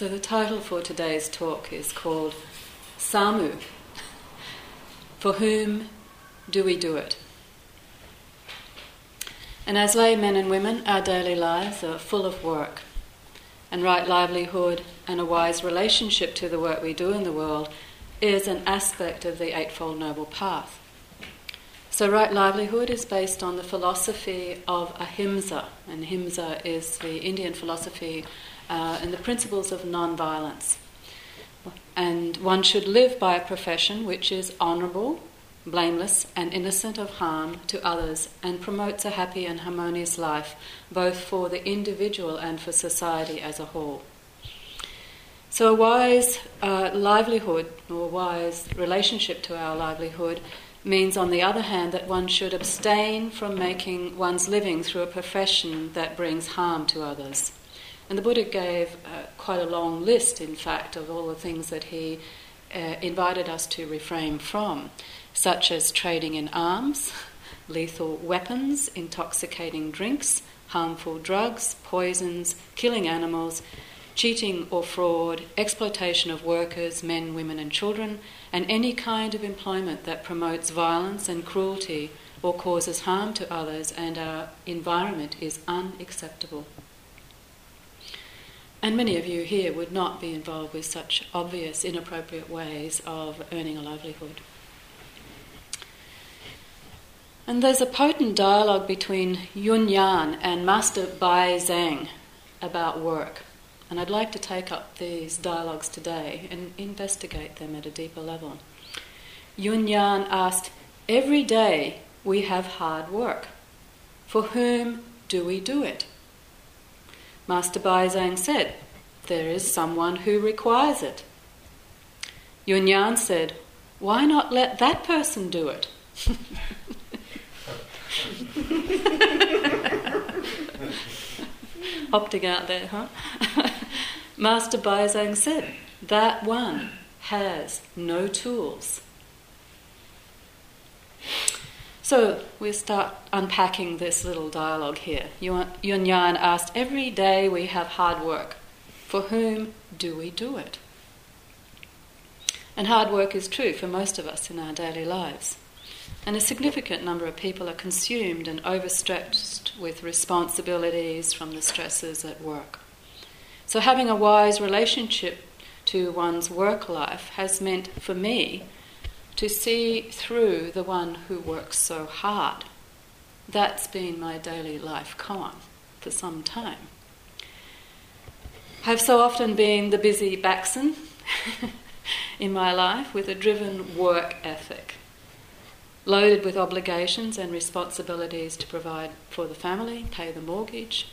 So the title for today's talk is called Samu. For whom do we do it? And as lay men and women, our daily lives are full of work. And right livelihood and a wise relationship to the work we do in the world is an aspect of the Eightfold Noble Path. So right livelihood is based on the philosophy of ahimsa, and ahimsa is the Indian philosophy and the principles of non-violence. And one should live by a profession which is honourable, blameless and innocent of harm to others, and promotes a happy and harmonious life both for the individual and for society as a whole. So a wise livelihood, or wise relationship to our livelihood, means, on the other hand, that one should abstain from making one's living through a profession that brings harm to others. And the Buddha gave quite a long list, in fact, of all the things that he invited us to refrain from, such as trading in arms, lethal weapons, intoxicating drinks, harmful drugs, poisons, killing animals, cheating or fraud, exploitation of workers, men, women and children, and any kind of employment that promotes violence and cruelty or causes harm to others and our environment is unacceptable. And many of you here would not be involved with such obvious, inappropriate ways of earning a livelihood. And there's a potent dialogue between Yun Yan and Master Bai Zhang about work. And I'd like to take up these dialogues today and investigate them at a deeper level. Yun Yan asked, "Every day we have hard work. For whom do we do it?" Master Bai Zhang said, "There is someone who requires it." Yun Yan said, "Why not let that person do it?" Opting out there, huh? Master Bai Zhang said, "That one has no tools." So we'll start unpacking this little dialogue here. Yun Yan asked, "Every day we have hard work. For whom do we do it?" And hard work is true for most of us in our daily lives. And a significant number of people are consumed and overstretched with responsibilities from the stresses at work. So having a wise relationship to one's work life has meant for me to see through the one who works so hard. That's been my daily life koan for some time. I've so often been the busy Baxen in my life with a driven work ethic, loaded with obligations and responsibilities to provide for the family, pay the mortgage,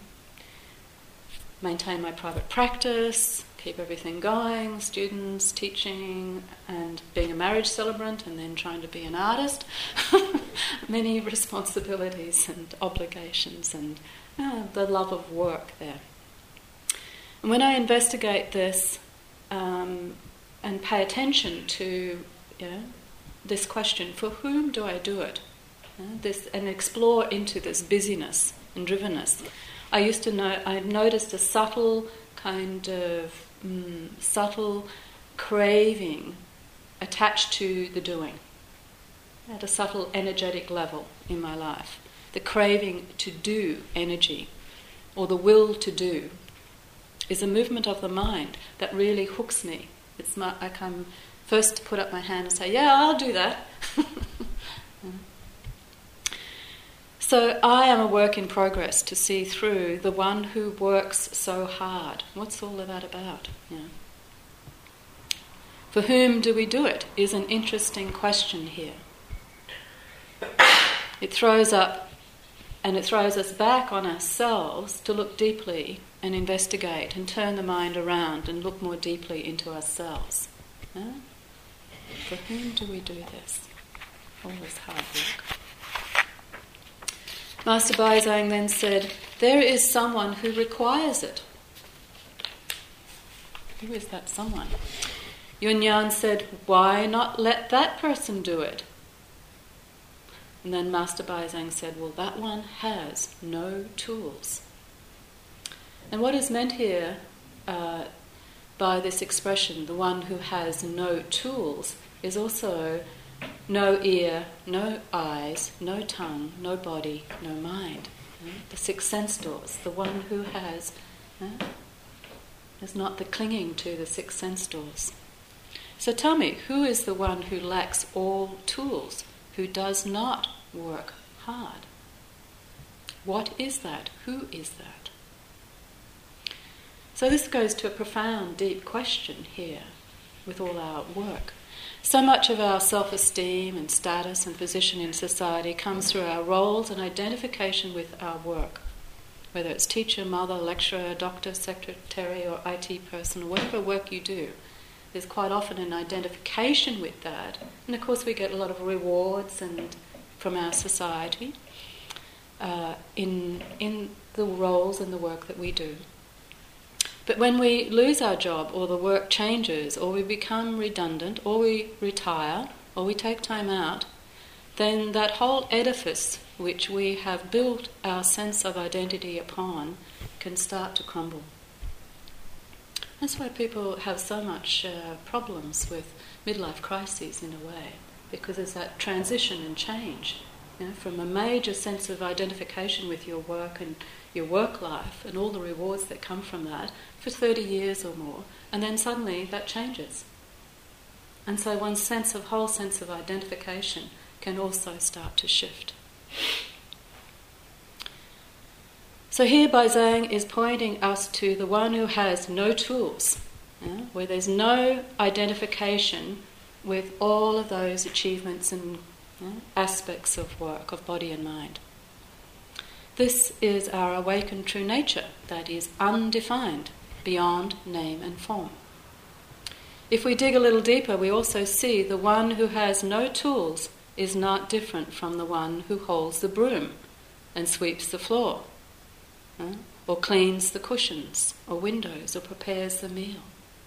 maintain my private practice, keep everything going, students, teaching, and being a marriage celebrant, and then trying to be an artist. Many responsibilities and obligations and the love of work there. And when I investigate this and pay attention to this question, for whom do I do it? And explore into this busyness and drivenness. I noticed a subtle kind of subtle craving attached to the doing at a subtle energetic level in my life. The craving to do energy, or the will to do, is a movement of the mind that really hooks me. I come first to put up my hand and say, "Yeah, I'll do that." So I am a work in progress to see through the one who works so hard. What's all of that about? For whom do we do it is an interesting question here. It throws us back on ourselves to look deeply and investigate and turn the mind around and look more deeply into ourselves. For whom do we do this? All this hard work. Master Bai Zhang then said, "There is someone who requires it." Who is that someone? Yun Yan said, "Why not let that person do it?" And then Master Bai Zhang said, "Well, that one has no tools." And what is meant here by this expression, the one who has no tools, is also no ear, no eyes, no tongue, no body, no mind. The six sense doors, the one who has, is not the clinging to the six sense doors. So tell me, who is the one who lacks all tools, who does not work hard? What is that? Who is that? So this goes to a profound, deep question here with all our work. So much of our self-esteem and status and position in society comes through our roles and identification with our work, whether it's teacher, mother, lecturer, doctor, secretary or IT person, or whatever work you do. There's quite often an identification with that, and of course we get a lot of rewards and from our society in the roles and the work that we do. But when we lose our job, or the work changes, or we become redundant, or we retire, or we take time out, then that whole edifice which we have built our sense of identity upon can start to crumble. That's why people have so much problems with midlife crises in a way, because there's that transition and change, from a major sense of identification with your work and your work life and all the rewards that come from that for 30 years or more, and then suddenly that changes. And so one's whole sense of identification can also start to shift. So here Baizhang is pointing us to the one who has no tools, where there's no identification with all of those achievements and aspects of work, of body and mind. This is our awakened true nature, that is undefined, beyond name and form. If we dig a little deeper, we also see the one who has no tools is not different from the one who holds the broom and sweeps the floor, or cleans the cushions or windows or prepares the meal.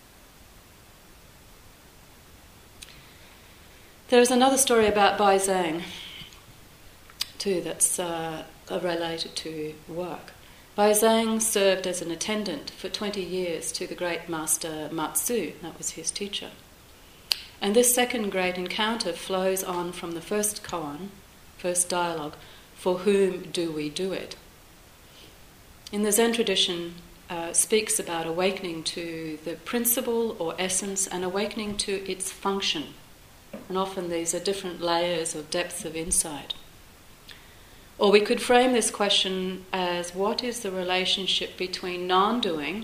There is another story about Baizhang too that's related to work. Baizhang served as an attendant for 20 years to the great master Matsu, that was his teacher. And this second great encounter flows on from the first koan, first dialogue, for whom do we do it? In the Zen tradition, speaks about awakening to the principle or essence and awakening to its function. And often these are different layers or depths of insight. Or we could frame this question as, what is the relationship between non-doing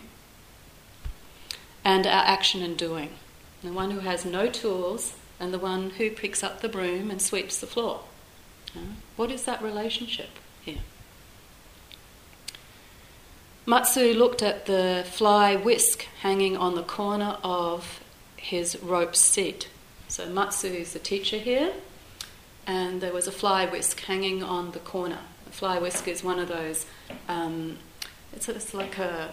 and our action and doing? The one who has no tools and the one who picks up the broom and sweeps the floor. What is that relationship here? Matsu looked at the fly whisk hanging on the corner of his rope seat. So Matsu is the teacher here, and there was a fly whisk hanging on the corner. A fly whisk is one of those, it's like a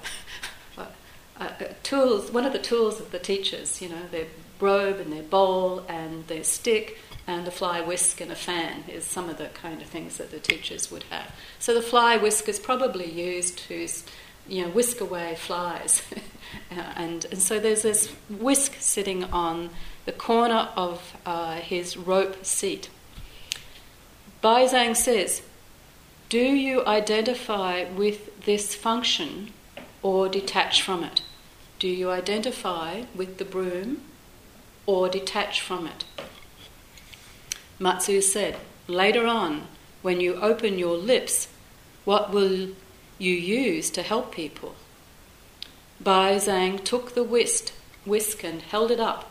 tools, one of the tools of the teachers, their robe and their bowl and their stick and a fly whisk and a fan is some of the kind of things that the teachers would have. So the fly whisk is probably used to, whisk away flies. and so there's this whisk sitting on the corner of his rope seat. Baizhang says, do you identify with this function or detach from it? Do you identify with the broom or detach from it? Matsu said, later on, when you open your lips, what will you use to help people? Baizhang took the whisk and held it up.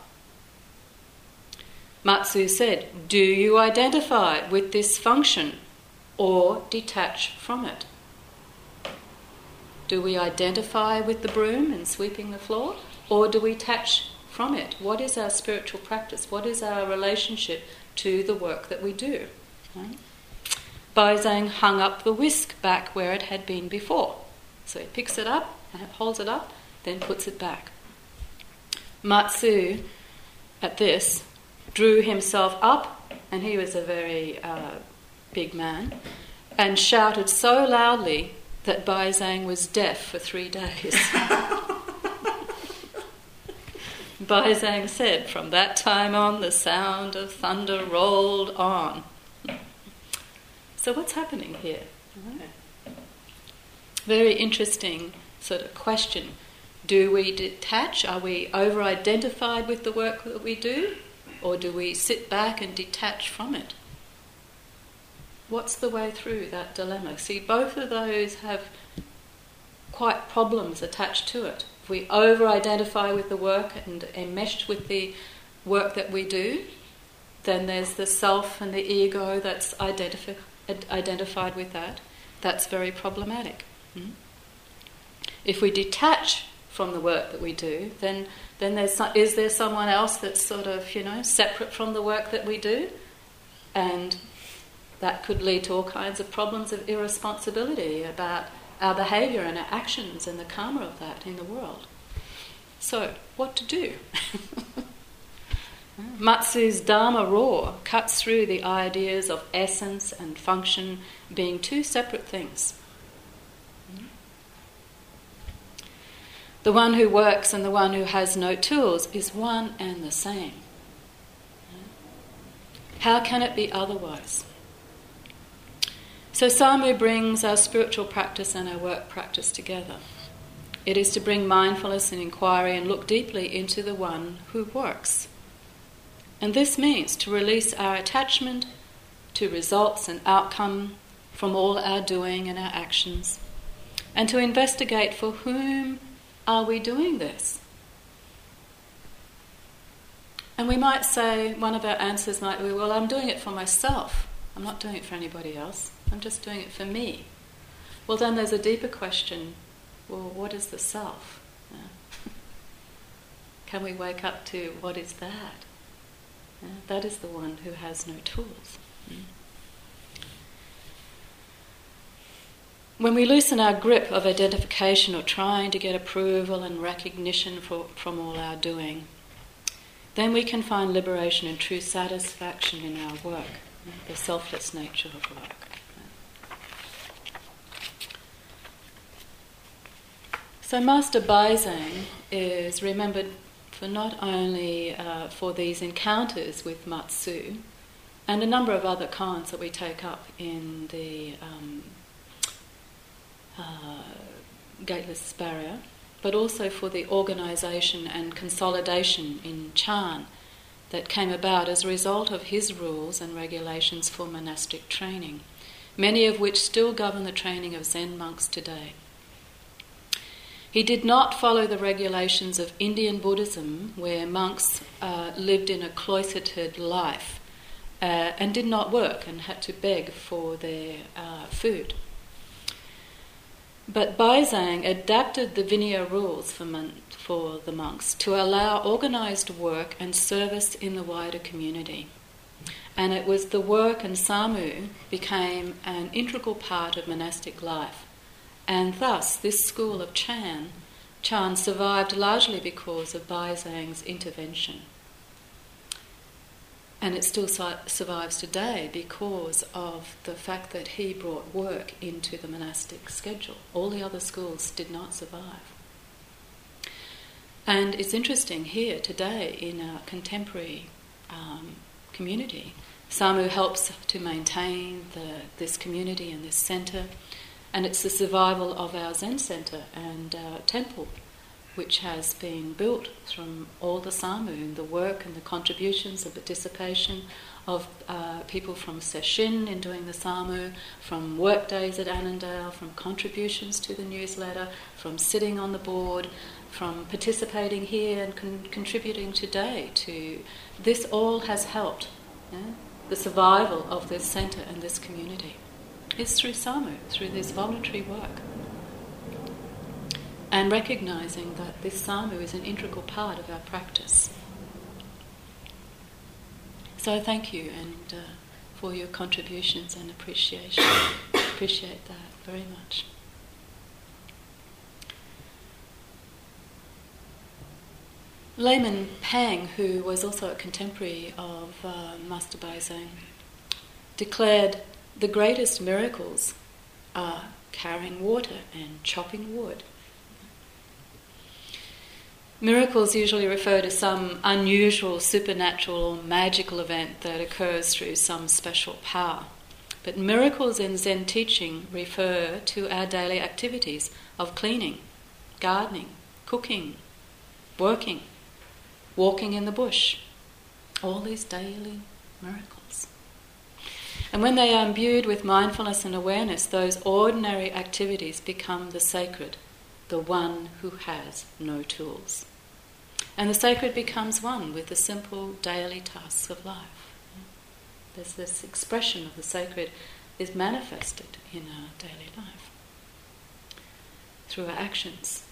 Matsu said, do you identify with this function or detach from it? Do we identify with the broom and sweeping the floor, or do we detach from it? What is our spiritual practice? What is our relationship to the work that we do? Baizhang hung up the whisk back where it had been before. So he picks it up, holds it up, then puts it back. Matsu, at this, drew himself up, and he was a very big man, and shouted so loudly that Baizhang was deaf for 3 days. Baizang said, "From that time on, the sound of thunder rolled on." So what's happening here? Very interesting sort of question. Do we detach? Are we over-identified with the work that we do? Or do we sit back and detach from it? What's the way through that dilemma? See, both of those have quite problems attached to it. If we over-identify with the work and enmeshed with the work that we do, then there's the self and the ego that's identified with that. That's very problematic. If we detach from the work that we do, then is there someone else that's sort of, separate from the work that we do? And that could lead to all kinds of problems of irresponsibility about our behaviour and our actions and the karma of that in the world. So, what to do? Matsu's Dharma Roar cuts through the ideas of essence and function being two separate things. The one who works and the one who has no tools is one and the same. How can it be otherwise? So Samu brings our spiritual practice and our work practice together. It is to bring mindfulness and inquiry and look deeply into the one who works. And this means to release our attachment to results and outcome from all our doing and our actions, and to investigate for whom are we doing this? And we might say, one of our answers might be, well, I'm doing it for myself. I'm not doing it for anybody else. I'm just doing it for me. Well, then there's a deeper question. Well, what is the self? Can we wake up to what is that? That is the one who has no tools. When we loosen our grip of identification or trying to get approval and recognition from all our doing, then we can find liberation and true satisfaction in our work, the selfless nature of work. So Master Baizang is remembered for not only for these encounters with Matsu and a number of other koans that we take up in the Gateless Barrier, but also for the organisation and consolidation in Chan that came about as a result of his rules and regulations for monastic training, many of which still govern the training of Zen monks today. He did not follow the regulations of Indian Buddhism, where monks lived in a cloistered life and did not work and had to beg for their food. But Baizang adapted the Vinaya rules for the monks to allow organised work and service in the wider community. And it was the work and Samu became an integral part of monastic life. And thus this school of Chan survived largely because of Baizang's intervention. And it still survives today because of the fact that he brought work into the monastic schedule. All the other schools did not survive. And it's interesting here today in our contemporary community, Samu helps to maintain this community and this centre, and it's the survival of our Zen centre and temple, which has been built from all the Samu and the work and the contributions, the participation of people from Sesshin in doing the Samu, from work days at Annandale, from contributions to the newsletter, from sitting on the board, from participating here and contributing today to this. All has helped the survival of this centre and this community. It's through Samu, through this voluntary work. And recognising that this Samu is an integral part of our practice. So thank you and for your contributions and appreciation. Appreciate that very much. Layman Pang, who was also a contemporary of Master Baizang, declared the greatest miracles are carrying water and chopping wood. Miracles usually refer to some unusual, supernatural or magical event that occurs through some special power. But miracles in Zen teaching refer to our daily activities of cleaning, gardening, cooking, working, walking in the bush. All these daily miracles. And when they are imbued with mindfulness and awareness, those ordinary activities become the sacred, the one who has no tools. And the sacred becomes one with the simple daily tasks of life. There's this expression of the sacred is manifested in our daily life through our actions.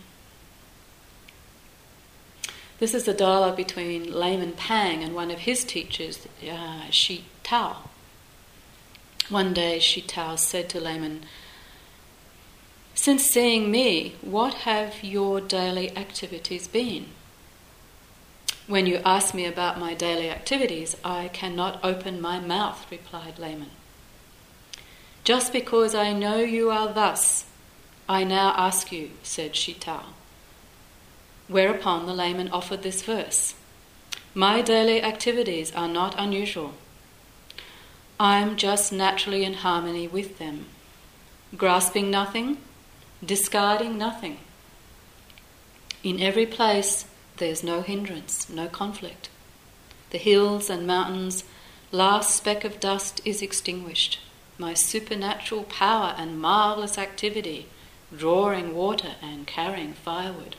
This is the dialogue between Layman Pang and one of his teachers, Shi Tao. One day Shi Tao said to Layman, "Since seeing me, what have your daily activities been?" "When you ask me about my daily activities, I cannot open my mouth," replied Layman. "Just because I know you are thus, I now ask you," said Shi Tao. Whereupon the layman offered this verse: "My daily activities are not unusual. I'm just naturally in harmony with them, grasping nothing, discarding nothing. In every place there's no hindrance, no conflict. The hills and mountains, last speck of dust is extinguished. My supernatural power and marvellous activity, drawing water and carrying firewood."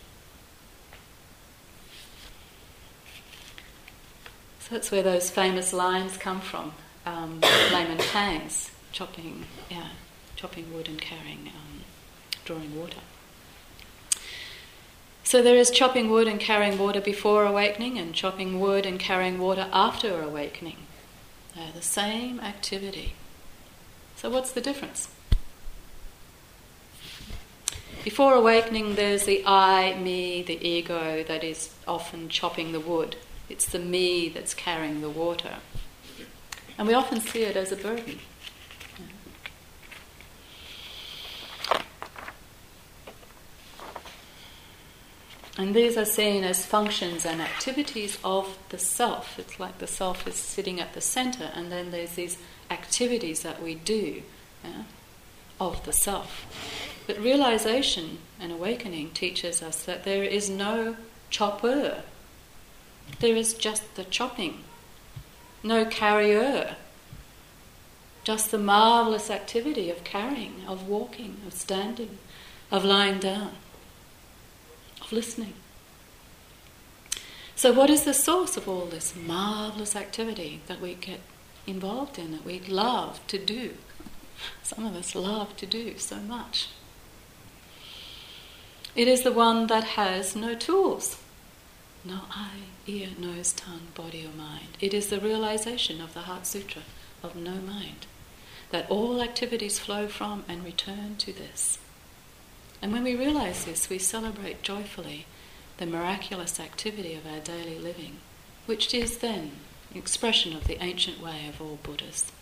So that's where those famous lines come from. Layman Pang's chopping wood and drawing water. So there is chopping wood and carrying water before awakening and chopping wood and carrying water after awakening. They're the same activity. So what's the difference? Before awakening there's the I, me, the ego that is often chopping the wood. It's the me that's carrying the water. And we often see it as a burden. And these are seen as functions and activities of the self. It's like the self is sitting at the centre, and then there's these activities that we do of the self. But realization and awakening teaches us that there is no chopper. There is just the chopping. No carrier. Just the marvellous activity of carrying, of walking, of standing, of lying down, of listening. So what is the source of all this marvellous activity that we get involved in, that we love to do? Some of us love to do so much. It is the one that has no tools. No eye, ear, nose, tongue, body or mind. It is the realization of the Heart Sutra of no mind, that all activities flow from and return to this. And when we realize this, we celebrate joyfully the miraculous activity of our daily living, which is then an expression of the ancient way of all Buddhas.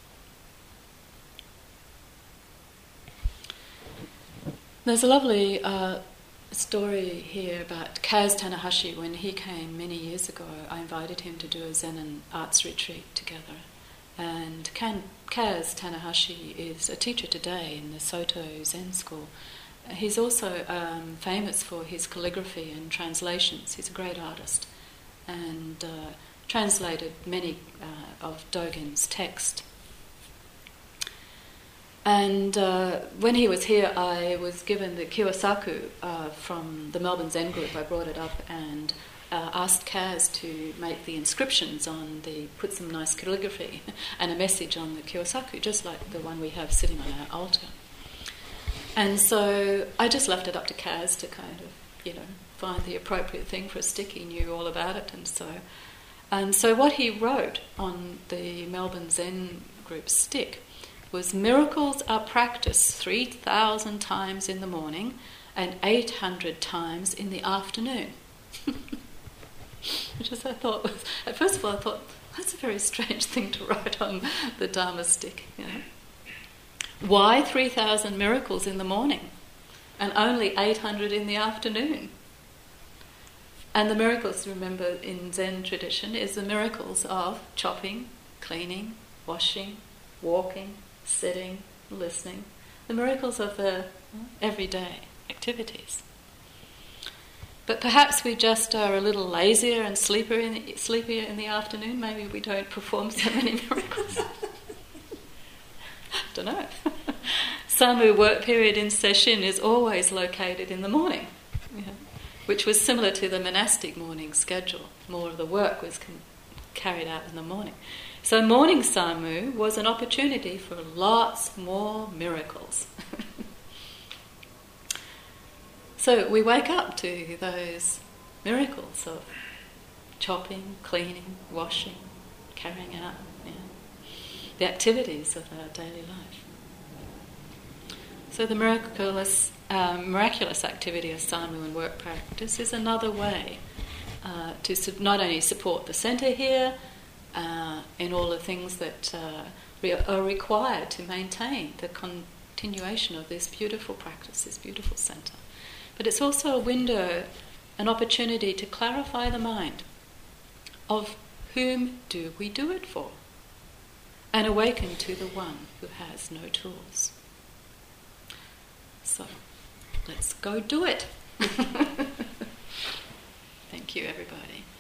There's a lovely story here about Kaz Tanahashi. When he came many years ago, I invited him to do a Zen and arts retreat together. And Kaz Tanahashi is a teacher today in the Soto Zen School. He's also famous for his calligraphy and translations. He's a great artist and translated many of Dogen's text. And when he was here, I was given the Kyosaku from the Melbourne Zen group. I brought it up and asked Kaz to make the inscriptions put some nice calligraphy and a message on the Kyosaku, just like the one we have sitting on our altar. And so I just left it up to Kaz to kind of, find the appropriate thing for a stick. He knew all about it, and so what he wrote on the Melbourne Zen group stick was, "Miracles are practiced 3,000 times in the morning and 800 times in the afternoon." Which I thought was, at first of all, I thought, that's a very strange thing to write on the Dharma stick. Why 3,000 miracles in the morning and only 800 in the afternoon? And the miracles, remember, in Zen tradition, is the miracles of chopping, cleaning, washing, walking, sitting, listening. The miracles of the everyday activities. But perhaps we just are a little lazier and sleepier in the afternoon. Maybe we don't perform so many miracles. Don't know. Samu work period in Sesshin is always located in the morning, which was similar to the monastic morning schedule. More of the work was carried out in the morning. So morning Samu was an opportunity for lots more miracles. So we wake up to those miracles of chopping, cleaning, washing, carrying out the activities of our daily life. So the miraculous activity of Samu and work practice is another way to not only support the centre here in all the things that are required to maintain the continuation of this beautiful practice, this beautiful centre, but it's also a window, an opportunity to clarify the mind of whom do we do it for, and awaken to the one who has no tools. So, let's go do it. Thank you, everybody.